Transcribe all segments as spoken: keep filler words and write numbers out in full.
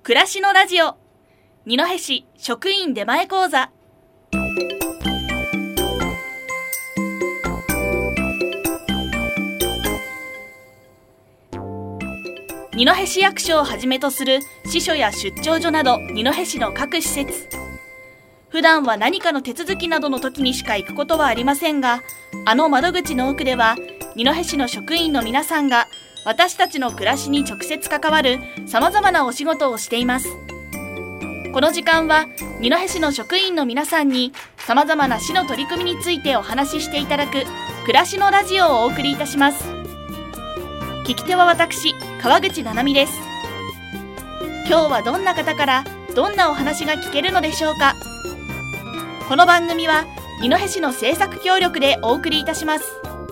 暮らしのラジオ二戸市職員出前講座。二戸市役所をはじめとする支所や出張所など二戸市の各施設、普段は何かの手続きなどの時にしか行くことはありませんが、あの窓口の奥では二戸市の職員の皆さんが私たちの暮らしに直接関わるさまざまなお仕事をしています。この時間は二戸市の職員の皆さんにさまざまな市の取り組みについてお話ししていただく暮らしのラジオをお送りいたします。聞き手は私、川口七海です。今日はどんな方からどんなお話が聞けるのでしょうか。この番組は二戸市の制作協力でお送りいたします。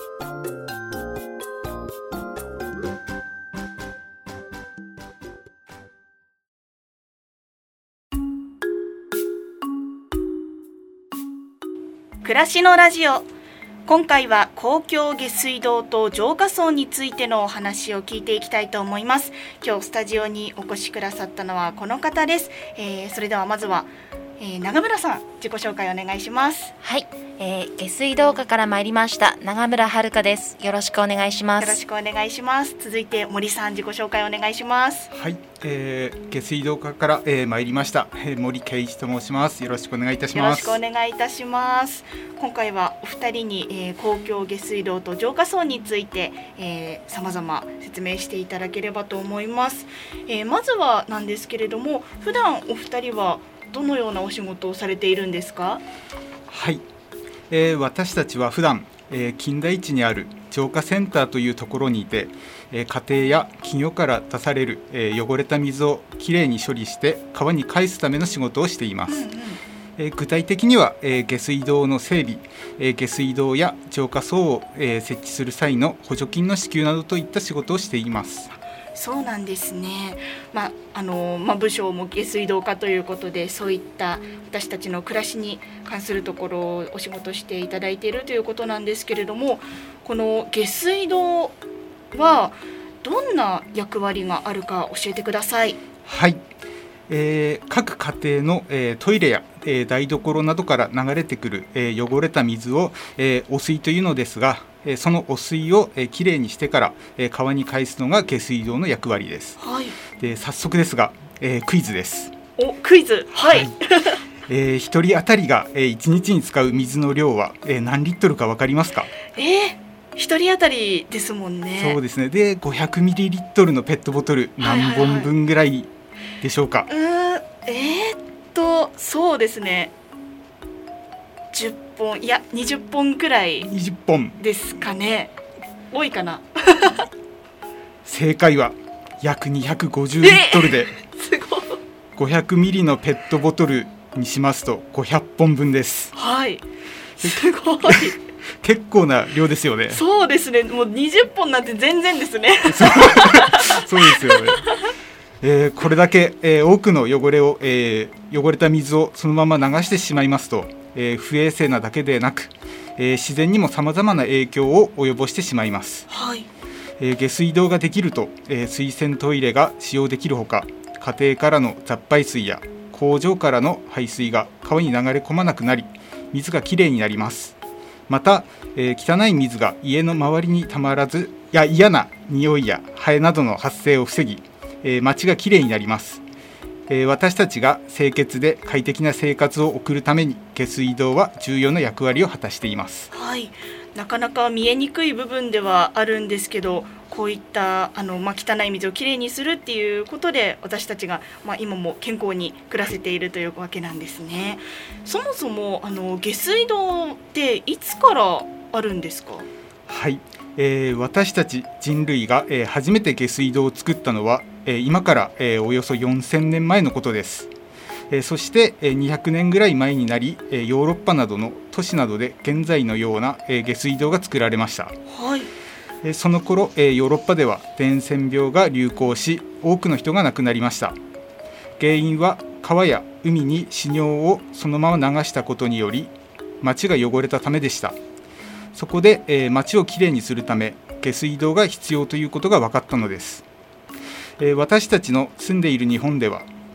暮らしのラジオ、今回は公共下水道と浄化槽についてのお話を聞いていきたいと思います。今日スタジオにお越しくださったのはこの方です。えー、それではまずは、えー、永村さん、自己紹介お願いします。 はい、えー、下水道課から参りました永村遥です。よろしくお願いします。 よろしくお願いします。続いて森さん、自己紹介お願いします。 はい、えー、下水道課から、えー、参りました、えー、森圭一と申します。よろしくお願いいたします。 よろしくお願いいたします。今回はお二人に、えー、公共下水道と浄化槽について、えー、様々説明していただければと思います。えー、まずはなんですけれども、普段お二人はどのようなお仕事をされているんですか？ はい、えー、私たちは普段、えー、金田一にある浄化センターというところにいて、えー、家庭や企業から出される、えー、汚れた水をきれいに処理して川に返すための仕事をしています。うんうん、えー、具体的には、えー、下水道の整備、えー、下水道や浄化槽を、えー、設置する際の補助金の支給などといった仕事をしています。 そうなんですね。まああのまあ、部署も下水道課ということで、そういった私たちの暮らしに関するところをお仕事していただいているということなんですけれども、この下水道はどんな役割があるか教えてください。 はい、えー、各家庭の、えー、トイレや、えー、台所などから流れてくる、えー、汚れた水を、えー、汚水というのですが、えー、その汚水を、えー、きれいにしてから、えー、川に返すのが下水道の役割です。はい、で早速ですが、えー、クイズです。 お、クイズ。はい、はい、 えー、ひとり当たりが、えー、いちにちに使う水の量は、えー、何リットルか分かりますか？ えー、ひとり当たりですもんね。 そうですね。でごひゃくミリリットルのペットボトル、何本分ぐらいでしょうか？ はいはいはい、うーんえー、っとそうですね、じゅっぽん、いやにじゅっぽんくらいにじゅっぽんですかね。多いかな正解は約にひゃくごじゅうリットルで、 すごい。 ごひゃくミリのペットボトルにしますとごひゃっぽんぶんです。 はい、すごい結構な量ですよね。 そうですね、もうにじゅっぽんなんて全然ですねそうですよね。えー、これだけ、えー、多くの汚れを、えー、汚れた水をそのまま流してしまいますと、えー、不衛生なだけでなく、えー、自然にもさまざまな影響を及ぼしてしまいます。はい、えー、下水道ができると、えー、水洗トイレが使用できるほか、家庭からの雑排水や工場からの排水が川に流れ込まなくなり、水がきれいになります。また、えー、汚い水が家の周りにたまらず、や嫌な匂いやハエなどの発生を防ぎ、えー、街がきれいになります。えー、私たちが清潔で快適な生活を送るために下水道は重要な役割を果たしています。 はい、なかなか見えにくい部分ではあるんですけど、こういったあの、まあ、汚い水をきれいにするっていうことで私たちが、まあ、今も健康に暮らせているというわけなんですね。そもそもあの下水道っていつからあるんですか？ はい、えー、私たち人類が、えー、初めて下水道を作ったのは、えー、今から、えー、およそよんせんねんまえのことです。えー、そして、えー、にひゃくねんぐらい前になり、えー、ヨーロッパなどの都市などで現在のような、えー、下水道が作られました。はい、えー、その頃、えー、ヨーロッパでは伝染病が流行し、多くの人が亡くなりました。原因は川や海に死尿をそのまま流したことにより、街が汚れたためでした。そこで、えー、街をきれいにするため下水道が必要ということが分かったのです。えー、私たちの住んでいる日本では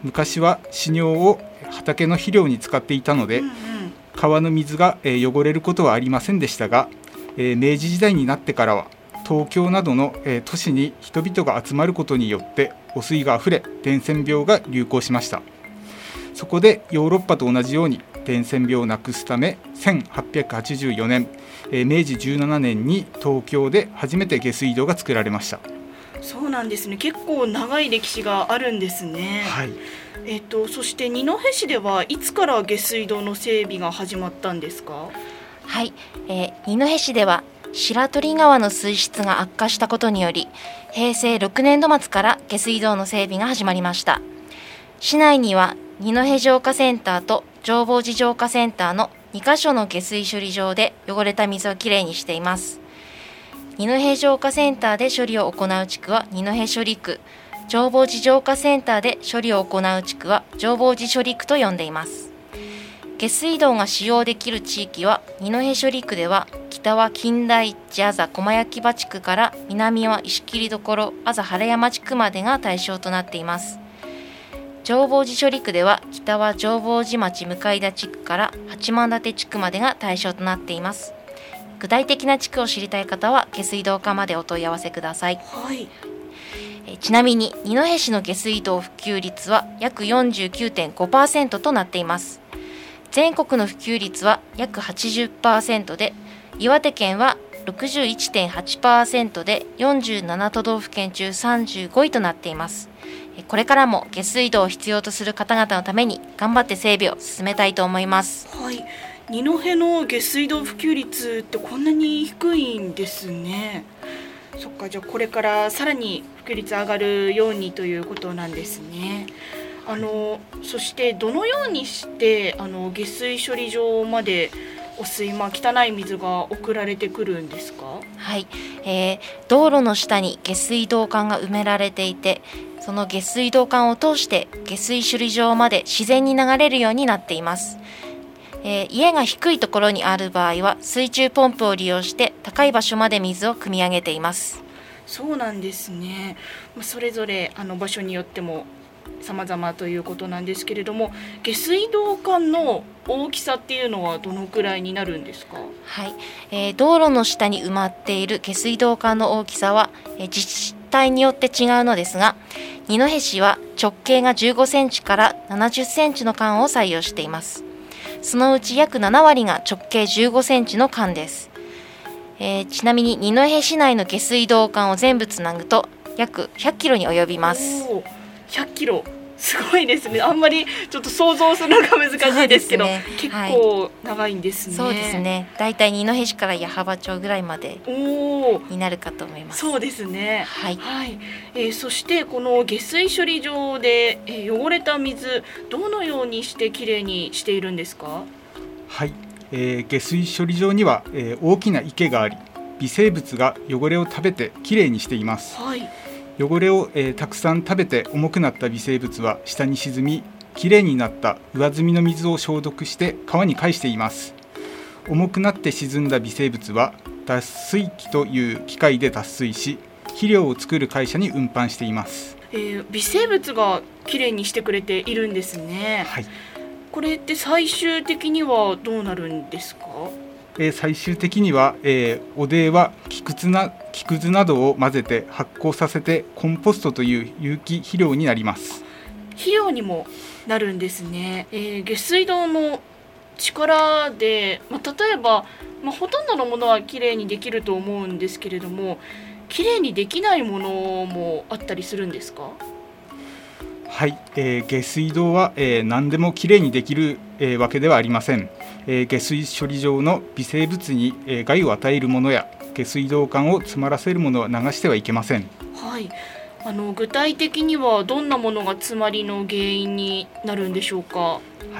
昔は飼料を畑の肥料に使っていたので、うんうん、川の水が、えー、汚れることはありませんでしたが、えー、明治時代になってからは東京などの、えー、都市に人々が集まることによって汚水があふれ伝染病が流行しました。そこでヨーロッパと同じように伝染病をなくすためせんはっぴゃくはちじゅうよねん、えー、めいじじゅうななねんに東京で初めて下水道が作られました。 そうなんですね。結構長い歴史があるんですね。 はい。 えーと、そして二戸市ではいつから下水道の整備が始まったんですか？ はい、えー、二戸市では白鳥川の水質が悪化したことによりへいせいろくねんど末から下水道の整備が始まりました。市内には二戸浄化センターと浄法寺浄化センターのにかしょの下水処理場で汚れた水をきれいにしています。二戸浄化センターで処理を行う地区は二戸処理区、浄法寺浄化センターで処理を行う地区は浄法寺処理区と呼んでいます。下水道が使用できる地域は二戸処理区では北は金田一あざ駒焼場地区から南は石切所あざ晴山地区までが対象となっています。浄法寺処理区では北は浄法寺町向田地区から八幡立地区までが対象となっています。具体的な地区を知りたい方は下水道課までお問い合わせください。 はい。 えちなみに二戸市の下水道普及率は約 よんじゅうきゅうてんごパーセント となっています。全国の普及率は約 はちじゅっパーセント で、岩手県は ろくじゅういちてんはちパーセント でよんじゅうななとどうふけん中さんじゅうごいとなっています。これからも下水道を必要とする方々のために頑張って整備を進めたいと思います。 はい。二戸の下水道普及率ってこんなに低いんですね。そっか、じゃあこれからさらに普及率上がるようにということなんですね。あのそしてどのようにしてあの下水処理場まで汚水、まあ、汚い水が送られてくるんですか？ はい、えー、道路の下に下水道管が埋められていて、その下水道管を通して下水処理場まで自然に流れるようになっています。えー、家が低いところにある場合は水中ポンプを利用して高い場所まで水を汲み上げています。 そうなんですね。それぞれあの場所によっても様々ということなんですけれども、下水道管の大きさっていうのはどのくらいになるんですか？ はい、えー、道路の下に埋まっている下水道管の大きさは、えー、自治体によって違うのですが、二戸市は直径がじゅうごセンチからななじゅっセンチの管を採用しています。そのうち約ななわりが直径じゅうごセンチの管です。えー、ちなみに二戸市内の下水道管を全部つなぐと約ひゃっキロに及びます。 おー、ひゃっキロ、すごいですね。あんまりちょっと想像するのが難しいですけど、ね、結構長いんですね。 そうですね。だいたい二戸市から矢巾町ぐらいまでになるかと思います。 そうですね。 はい、 はい。えー、そしてこの下水処理場で、えー、汚れた水どのようにしてきれいにしているんですか？ はい、えー、下水処理場には、えー、大きな池があり、微生物が汚れを食べてきれいにしています。 はい。 汚れを、えー、たくさん食べて重くなった微生物は下に沈み、きれいになった上澄みの水を消毒して川に返しています。重くなって沈んだ微生物は脱水機という機械で脱水し、肥料を作る会社に運搬しています。 えー、微生物がきれいにしてくれているんですね。 はい。 これって最終的にはどうなるんですか？ えー、最終的には、えー、汚泥は木くずな、木くずなどを混ぜて発酵させてコンポストという有機肥料になります。 肥料にもなるんですね。えー、下水道の力で、まあ、例えば、まあ、ほとんどのものはきれいにできると思うんですけれども、きれいにできないものもあったりするんですか？ はい、えー、下水道は、えー、何でもきれいにできる、えー、わけではありません。えー、下水処理場の微生物に、えー、害を与えるものや下水道管を詰まらせるものは流してはいけません。 はい、あの具体的にはどんなものが詰まりの原因になるんでしょうか？ はい、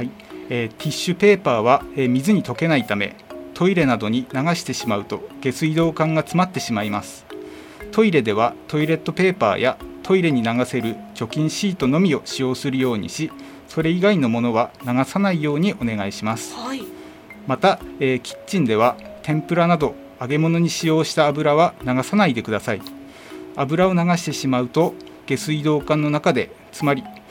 えー、ティッシュペーパーは、えー、水に溶けないため、トイレなどに流してしまうと下水道管が詰まってしまいます。トイレではトイレットペーパーやトイレに流せる除菌シートのみを使用するようにし、それ以外のものは流さないようにお願いします。 はい、 また、えー、キッチンでは天ぷらなど揚げ物に使用した油は流さないでください。油を流してしまうと下水道管の中で詰まり、付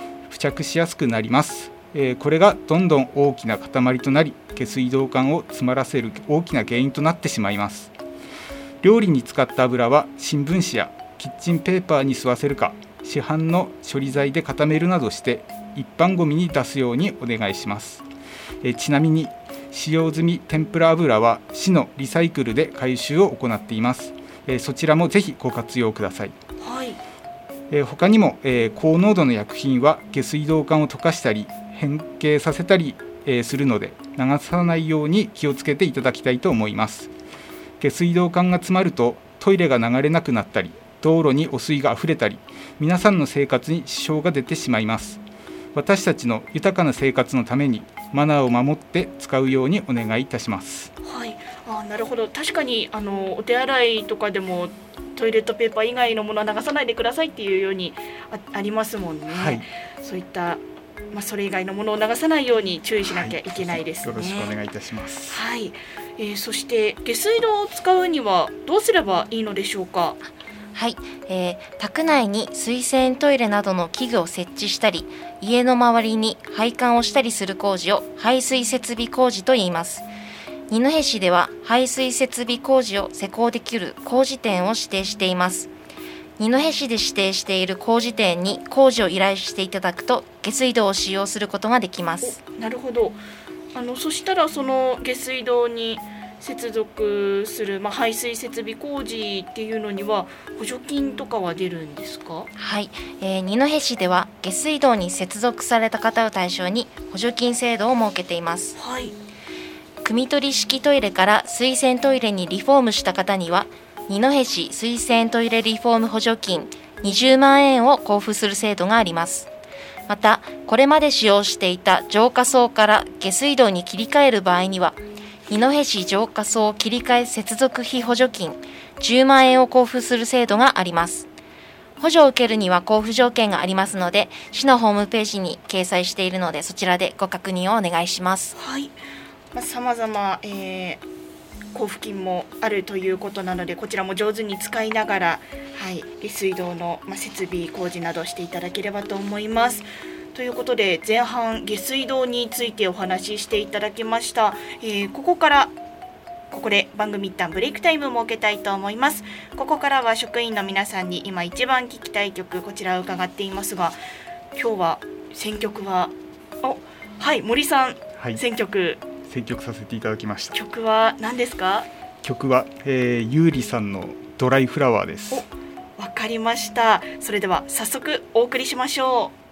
着しやすくなります。えー、これがどんどん大きな塊となり、下水道管を詰まらせる大きな原因となってしまいます。料理に使った油は新聞紙やキッチンペーパーに吸わせるか、市販の処理剤で固めるなどして一般ゴミに出すようにお願いします。えー、ちなみに使用済み天ぷら油は市のリサイクルで回収を行っています。えー、そちらもぜひご活用ください。 はい。 えー、他にも、えー、高濃度の薬品は下水道管を溶かしたり変形させたり、えー、するので流さないように気をつけていただきたいと思います。下水道管が詰まるとトイレが流れなくなったり、道路に汚水があふれたり、皆さんの生活に支障が出てしまいます。私たちの豊かな生活のためにマナーを守って使うようにお願いいたします。 はい、あ、なるほど。確かにあのお手洗いとかでもトイレットペーパー以外のものは流さないでくださいっていうように あ, ありますもんね。 はい、 そういった、まあ、それ以外のものを流さないように注意しなきゃいけないですね。 はい、よろしくお願いいたします。 はい、えー、そして下水道を使うにはどうすればいいのでしょうか。 はい、えー、宅内に水洗トイレなどの器具を設置したり、家の周りに配管をしたりする工事を排水設備工事と言います。二戸市では排水設備工事を施工できる工事店を指定しています。二戸市で指定している工事店に工事を依頼していただくと下水道を使用することができます。 なるほど。あのそしたらその下水道に接続する、まあ、排水設備工事っていうのには補助金とかは出るんですか。 はい、えー、二戸市では下水道に接続された方を対象に補助金制度を設けています。 はい、 汲み取り式トイレから水洗トイレにリフォームした方には二戸市水洗トイレリフォーム補助金にじゅうまんえんを交付する制度があります。またこれまで使用していた浄化槽から下水道に切り替える場合には二戸市浄化槽切り替え接続費補助金じゅうまんえんを交付する制度があります。補助を受けるには交付条件がありますので、市のホームページに掲載しているのでそちらでご確認をお願いします。 はい、まあ、様々、えー、交付金もあるということなので、こちらも上手に使いながら、はい、下水道の、まあ、設備工事などしていただければと思います。ということで前半下水道についてお話ししていただきました。えー、ここからここで番組一旦ブレイクタイムを設けたいと思います。ここからは職員の皆さんに今一番聴きたい曲、こちらを伺っていますが、今日は選曲はおはい森さん、はい、選曲選曲させていただきました。 曲は何ですか。 曲は、えー、ゆうりさんのドライフラワーです。 お、わかりました。それでは早速お送りしましょう。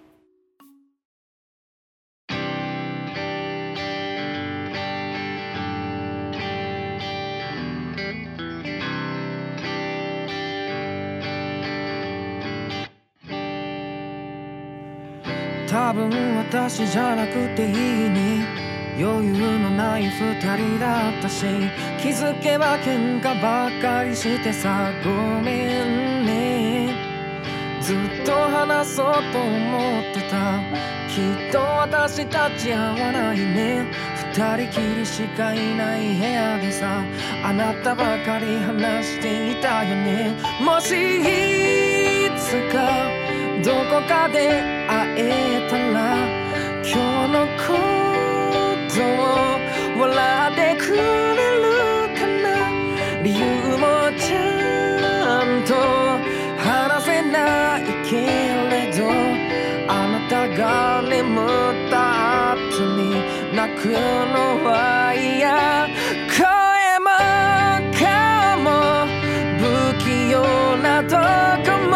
多分私じゃなくていいに余裕のない二人だったし、気づけば喧嘩ばっかりしてさ、ごめんね。ずっと話そうと思ってた。きっと私たち合わないね。二人きりしかいない部屋でさ、あなたばかり話していたよね。もしいつかどこかで会えたら、今日のことを笑ってくれるかな。理由もちゃんと話せないけれど、あなたが眠った後に泣くのは嫌。声も顔も不器用なとこも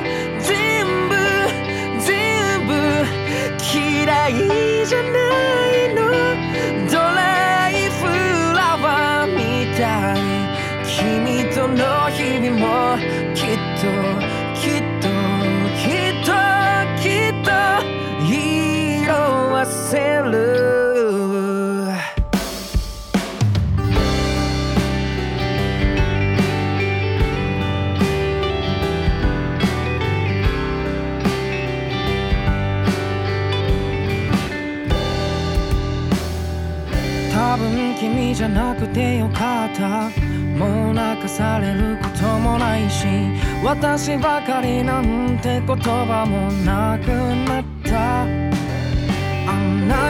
嫌いじゃないの。ドライフラワーみたい。君との日々もきっときっときっときっと色あせる。多分君じゃなくてよかった。もう泣かされることもないし、私ばかりなんて言葉もなくなった。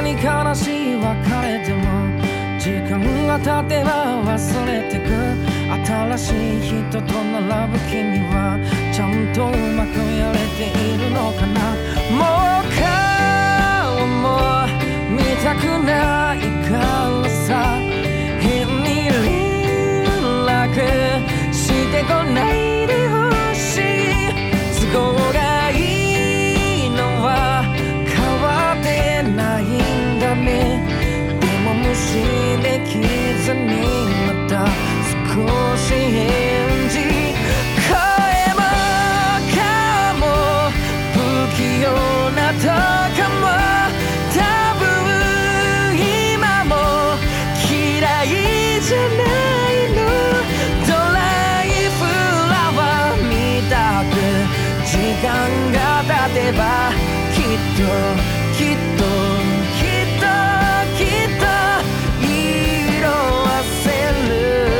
に悲しい別れても時間が経てば忘れてく新しい人と並ぶ君はちゃんとうまくやれているのかなもう顔も見たくないからさ変に連絡してこないでほしい都合がいいのは変わってないんだねでも無視できずにまた少し返事声も顔も不器用なとかも多分今も嫌いじゃないのドライフラワーみたく時間が経てばきっときっときっときっと色あせる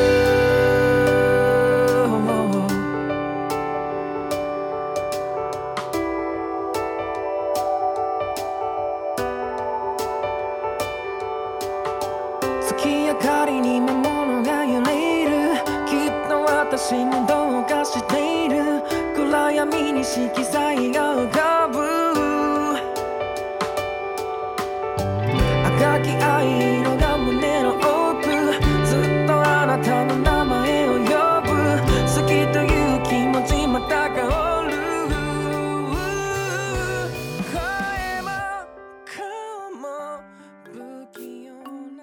月明かりに魔物が揺れるきっと私もどうかしている暗闇に色彩が浮かぶ赤き藍色が胸の奥ずっとあなたの名前を呼ぶ好きという気持ちまた香る声も顔も不器用な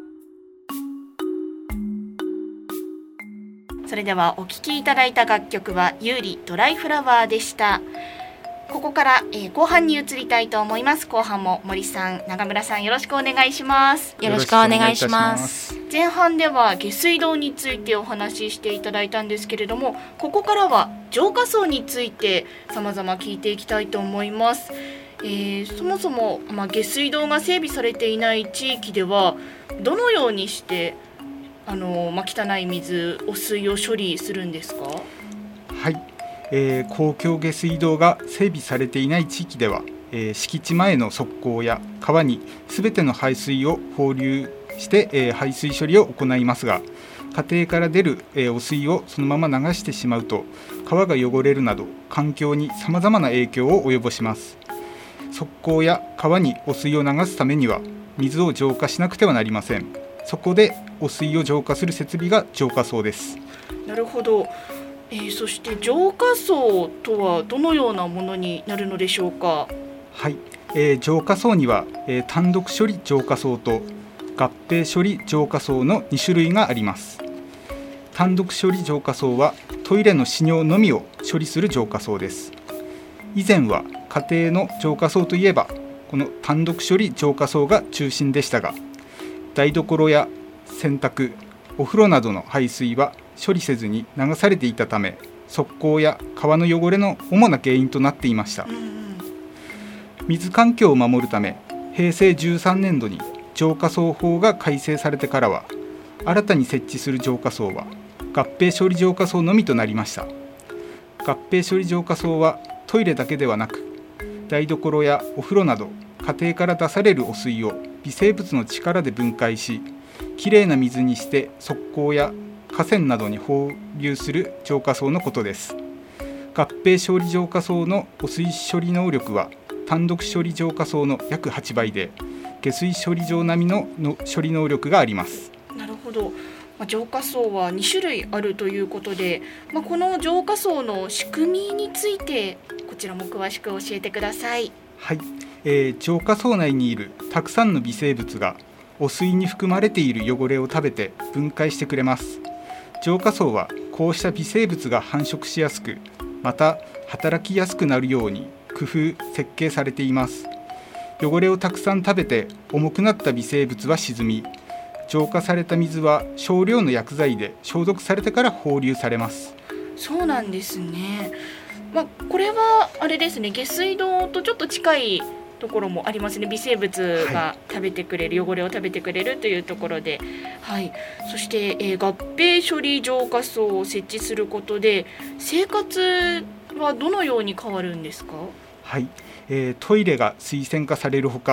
それではお聴きいただいた楽曲はユーリドライフラワーでした。ここから、えー、後半に移りたいと思います。後半も森さん、長村さんよろしくお願いします。 よろしくお願いします。 前半では下水道についてお話ししていただいたんですけれども、ここからは浄化槽について様々聞いていきたいと思います。えー、そもそも、まあ、下水道が整備されていない地域ではどのようにしてあの、まあ、汚い水、汚水を処理するんですか？ はい、えー、公共下水道が整備されていない地域では、えー、敷地前の側溝や川にすべての排水を放流して、えー、排水処理を行いますが、家庭から出る、えー、汚水をそのまま流してしまうと川が汚れるなど環境にさまざまな影響を及ぼします。側溝や川に汚水を流すためには水を浄化しなくてはなりません。そこで汚水を浄化する設備が浄化槽です。 なるほど。えー、そして浄化槽とはどのようなものになるのでしょうか？ はい、えー、浄化槽には、えー、単独処理浄化槽と合併処理浄化槽のに種類があります。単独処理浄化槽はトイレの使用のみを処理する浄化槽です。以前は家庭の浄化槽といえばこの単独処理浄化槽が中心でしたが、台所や洗濯、お風呂などの排水は処理せずに流されていたため、側溝や川の汚れの主な原因となっていました。水環境を守るため、へいせいじゅうさんねんどに浄化槽法が改正されてからは、新たに設置する浄化槽は合併処理浄化槽のみとなりました。合併処理浄化槽はトイレだけではなく、台所やお風呂など家庭から出される汚水を微生物の力で分解し、きれいな水にして側溝や河川などに放流する浄化槽のことです。合併処理浄化槽の汚水処理能力は単独処理浄化槽の約はちばいで、下水処理場並み の, の処理能力があります。 なるほど。まあ、浄化槽はに種類あるということで、まあ、この浄化槽の仕組みについてこちらも詳しく教えてください。 はい、えー、浄化槽内にいるたくさんの微生物が汚水に含まれている汚れを食べて分解してくれます。浄化槽はこうした微生物が繁殖しやすく、また働きやすくなるように工夫設計されています。汚れをたくさん食べて重くなった微生物は沈み、浄化された水は少量の薬剤で消毒されてから放流されます。 そうなんですね。まあ、これはあれですね、下水道とちょっと近いところもありますね。微生物が食べてくれる、はい、汚れを食べてくれるというところで、はい、そして、えー、合併処理浄化槽を設置することで生活はどのように変わるんですか？ はい、えー、トイレが水洗化されるほか、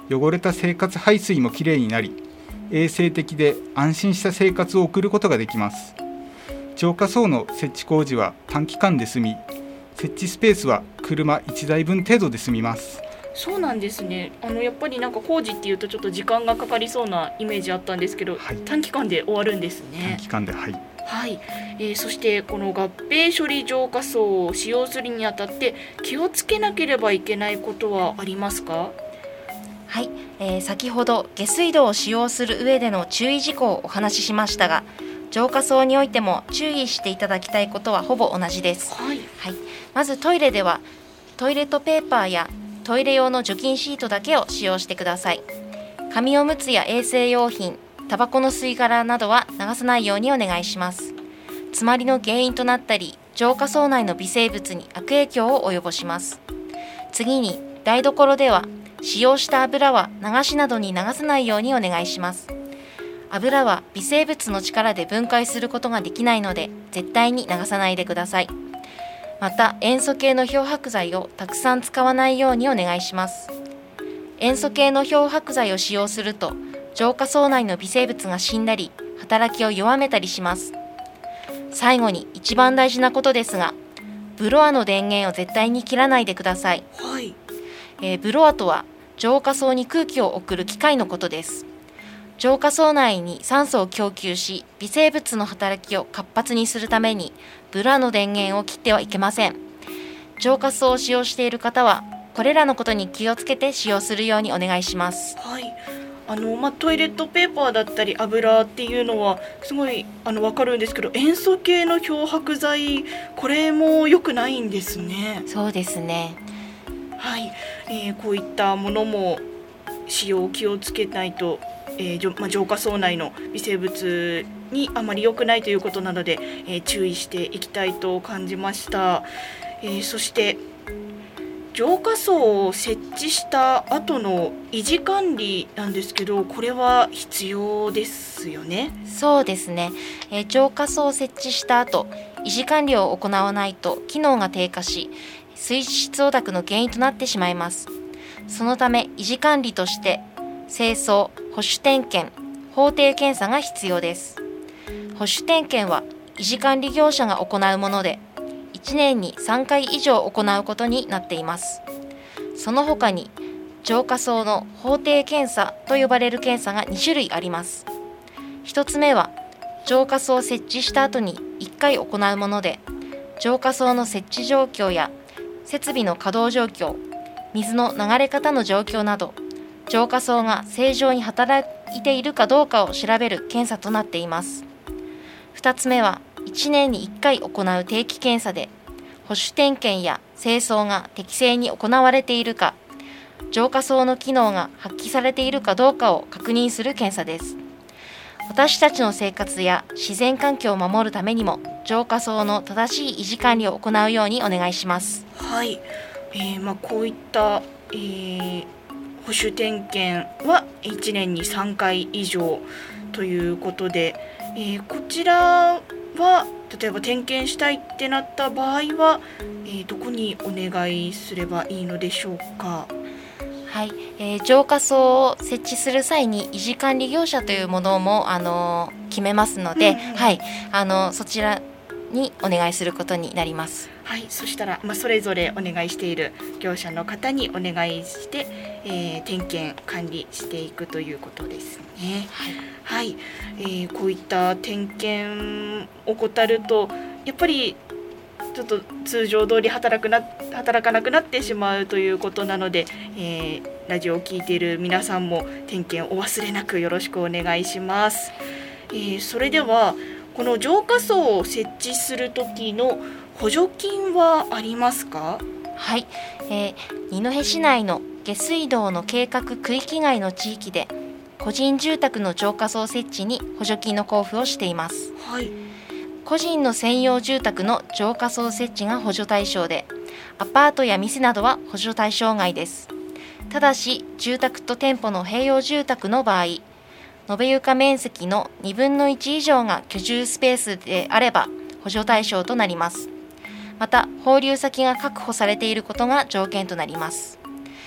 汚れた生活排水もきれいになり、衛生的で安心した生活を送ることができます。浄化槽の設置工事は短期間で済み、設置スペースは車いちだいぶん程度で済みます。 そうなんですね。あのやっぱりなんか工事っていうとちょっと時間がかかりそうなイメージあったんですけど、はい、短期間で終わるんですね。 短期間で、はい、 はいえー、そしてこの合併処理浄化槽を使用するにあたって気をつけなければいけないことはありますか？ はい、えー、先ほど下水道を使用する上での注意事項をお話ししましたが、浄化槽においても注意していただきたいことはほぼ同じです。 はいはい、まずトイレではトイレットペーパーやトイレ用の除菌シートだけを使用してください。紙おむつや衛生用品、タバコの吸い殻などは流さないようにお願いします。詰まりの原因となったり、浄化槽内の微生物に悪影響を及ぼします。次に台所では使用した油は流しなどに流さないようにお願いします。油は微生物の力で分解することができないので絶対に流さないでください。また塩素系の漂白剤をたくさん使わないようにお願いします。塩素系の漂白剤を使用すると浄化槽内の微生物が死んだり働きを弱めたりします。最後に一番大事なことですが、ブロアの電源を絶対に切らないでください。 はいえー、ブロアとは浄化槽に空気を送る機械のことです。浄化槽内に酸素を供給し、微生物の働きを活発にするためにブロアの電源を切ってはいけません。浄化槽を使用している方はこれらのことに気をつけて使用するようにお願いします。 はいあのまあ、トイレットペーパーだったり油っていうのはすごいあの分かるんですけど、塩素系の漂白剤、これも良くないんですね。 そうですね。 はい、えー、こういったものも使用気をつけないと、えーまあ、浄化槽内の微生物にあまり良くないということなので、えー、注意していきたいと感じました。えー、そして浄化槽を設置した後の維持管理なんですけど、これは必要ですよね。 そうですね、えー、浄化槽を設置した後維持管理を行わないと機能が低下し水質汚濁の原因となってしまいます。そのため維持管理として清掃、保守点検、法定検査が必要です。保守点検は維持管理業者が行うものでいちねんにさんかい以上行うことになっています。その他に浄化槽の法定検査と呼ばれる検査がにしゅるいあります。ひとつめは浄化槽を設置した後にいっかい行うもので、浄化槽の設置状況や設備の稼働状況、水の流れ方の状況など浄化槽が正常に働いているかどうかを調べる検査となっています。ふたつめはいちねんにいっかい行う定期検査で保守点検や清掃が適正に行われているか、浄化槽の機能が発揮されているかどうかを確認する検査です。私たちの生活や自然環境を守るためにも浄化槽の正しい維持管理を行うようにお願いします。 はい、えーまあ、こういった、えー、保守点検はいちねんにさんかい以上ということで、えー、こちらは例えば点検したいってなった場合は、えー、どこにお願いすればいいのでしょうか。 はい、えー、浄化槽を設置する際に維持管理業者というものも、あのー、決めますので、うんうんはい、あのー、そちらにお願いすることになります。 はい、そしたら、まあ、それぞれお願いしている業者の方にお願いして、えー、点検管理していくということですね。はい、はいえー、こういった点検を怠るとやっぱりちょっと通常通り働くな働かなくなってしまうということなので、えー、ラジオを聞いている皆さんも点検をお忘れなくよろしくお願いします。えー、それではこの浄化槽を設置する時の補助金はありますか？ はい、えー、二戸市内の下水道の計画区域外の地域で個人住宅の浄化槽設置に補助金の交付をしています。 はい、 個人の専用住宅の浄化槽設置が補助対象で、アパートや店などは補助対象外です。ただし住宅と店舗の併用住宅の場合、延べ床面積のにぶんのいち以上が居住スペースであれば補助対象となります。また放流先が確保されていることが条件となります。補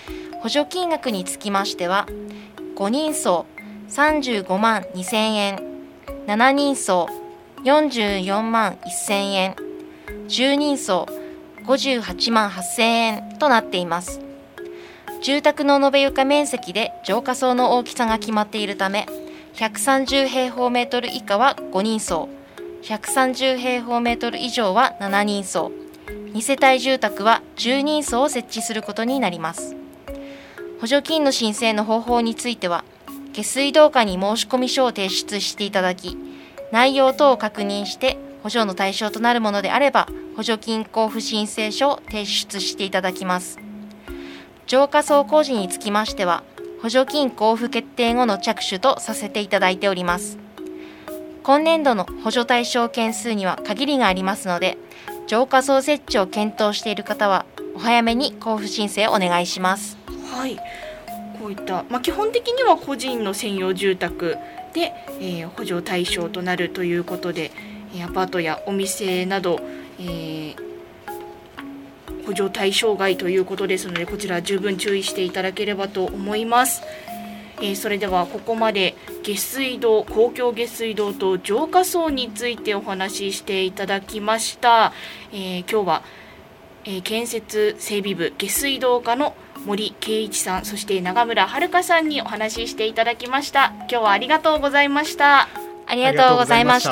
補助金額につきましては、ごにんそうさんじゅうごまんにせんえん、しちにんそうよんじゅうよんまんせんえん、じゅうにんそうごじゅうはちまんはっせんえんとなっています。住宅の延べ床面積で浄化槽の大きさが決まっているため、ひゃくさんじゅうへいほうメートル以下はごにんそう、ひゃくさんじゅうへいほうメートル以上はしちにんそう、にせたい住宅はじゅうにんそうを設置することになります。補助金の申請の方法については、下水道課に申込書を提出していただき、内容等を確認して補助の対象となるものであれば、補助金交付申請書を提出していただきます。浄化槽工事につきましては、補助金交付決定後の着手とさせていただいております。今年度の補助対象件数には限りがありますので、浄化槽設置を検討している方はお早めに交付申請をお願いします。 はい、こういった、まあ、基本的には個人の専用住宅で、えー、補助対象となるということで、アパートやお店など、えー、補助対象外ということですので、こちら十分注意していただければと思います。えー、それではここまで下水道、公共下水道と浄化槽についてお話ししていただきました。えー、今日は、えー、建設整備部下水道課の森圭一さん、そして永村遥さんにお話ししていただきました。今日はありがとうございました。 ありがとうございました。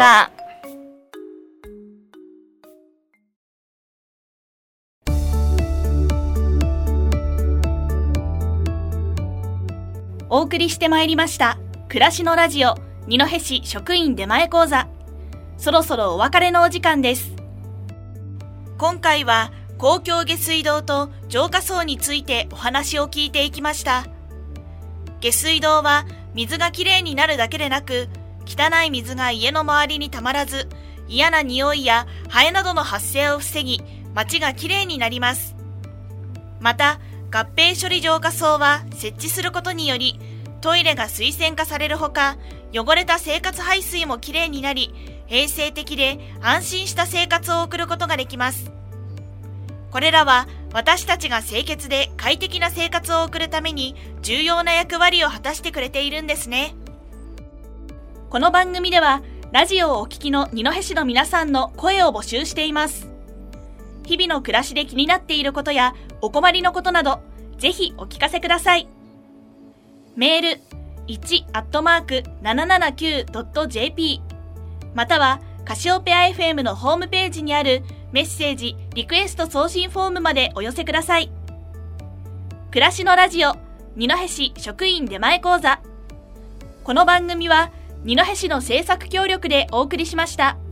お送りしてまいりました暮らしのラジオ二戸市職員出前講座。そろそろお別れのお時間です。今回は公共下水道と浄化槽についてお話を聞いていきました。下水道は水がきれいになるだけでなく、汚い水が家の周りにたまらず、嫌な匂いやハエなどの発生を防ぎ、街がきれいになります。また、合併処理浄化槽は設置することにより、トイレが水洗化されるほか、汚れた生活排水もきれいになり、衛生的で安心した生活を送ることができます。これらは私たちが清潔で快適な生活を送るために重要な役割を果たしてくれているんですね。この番組ではラジオをお聞きの二戸市の皆さんの声を募集しています。日々の暮らしで気になっていることやお困りのことなど、ぜひお聞かせください。メール いち アットマーク ななななきゅう ドット ジェーピー またはカシオペア エフエム のホームページにあるメッセージリクエスト送信フォームまでお寄せください。暮らしのラジオ二戸市職員出前講座。この番組は二戸市の制作協力でお送りしました。